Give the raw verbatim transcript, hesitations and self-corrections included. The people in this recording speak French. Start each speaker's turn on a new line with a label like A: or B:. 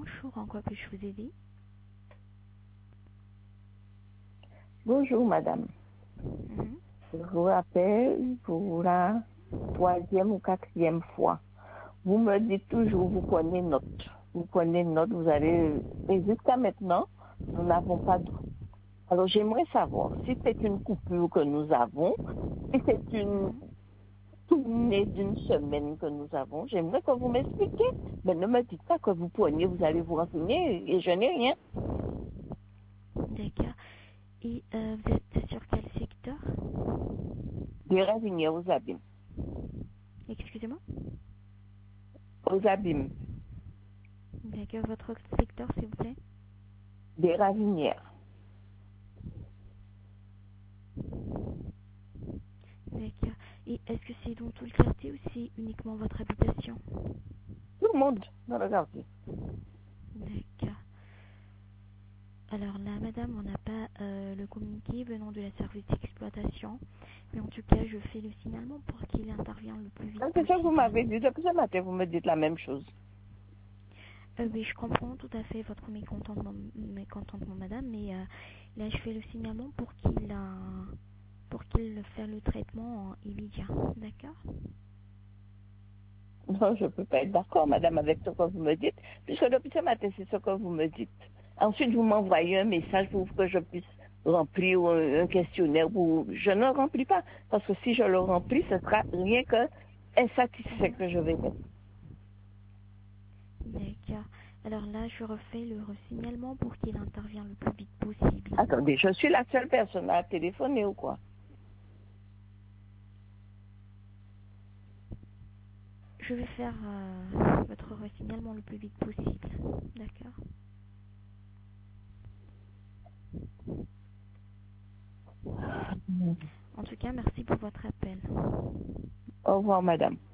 A: Bonjour, en quoi puis-je vous aider?
B: Bonjour madame.
A: Mhm.
B: Je vous rappelle pour la troisième ou quatrième fois. Vous me dites toujours, vous prenez note. Vous prenez note, vous allez... Et jusqu'à maintenant, nous n'avons pas d'eau. Alors j'aimerais savoir si c'est une coupure que nous avons, si c'est une
A: Mhm.
B: tournée d'une semaine que nous avons. J'aimerais que vous m'expliquiez. Mais ne me dites pas que vous preniez, vous allez vous renseigner et je n'ai rien.
A: D'accord. Et euh, vous êtes sur quel secteur?
B: Des ravinières aux abîmes.
A: Excusez-moi?
B: Aux abîmes.
A: D'accord, votre secteur, s'il vous plaît?
B: Des ravinières.
A: D'accord. Et est-ce que c'est dans tout le quartier ou c'est uniquement votre habitation?
B: Tout le monde dans le quartier.
A: D'accord. Alors là, madame, on n'a pas euh, le communiqué venant de la service d'exploitation, mais en tout cas, je fais le signalement pour qu'il intervienne le plus vite
B: Donc, c'est ça que vous
A: possible.
B: m'avez dit. Depuis ce matin, vous me dites la même chose.
A: Euh, oui, je comprends tout à fait votre mécontentement, mécontentement madame, mais euh, là, je fais le signalement pour qu'il euh, pour qu'il fasse le traitement euh, immédiat. D'accord?
B: Non, je ne peux pas être d'accord, madame, avec ce que vous me dites, puisque depuis ce matin, c'est ce que vous me dites. Ensuite, vous m'envoyez un message pour que je puisse remplir un, un questionnaire. Pour... Je ne le remplis pas, parce que si je le remplis, ce sera rien que insatisfait que je vais être.
A: D'accord. Alors là, je refais le signalement pour qu'il intervienne le plus vite possible.
B: Attendez, je suis la seule personne à téléphoner ou quoi?
A: Je vais faire euh, votre signalement le plus vite possible. D'accord? En tout cas, merci pour votre appel.
B: Au revoir, madame.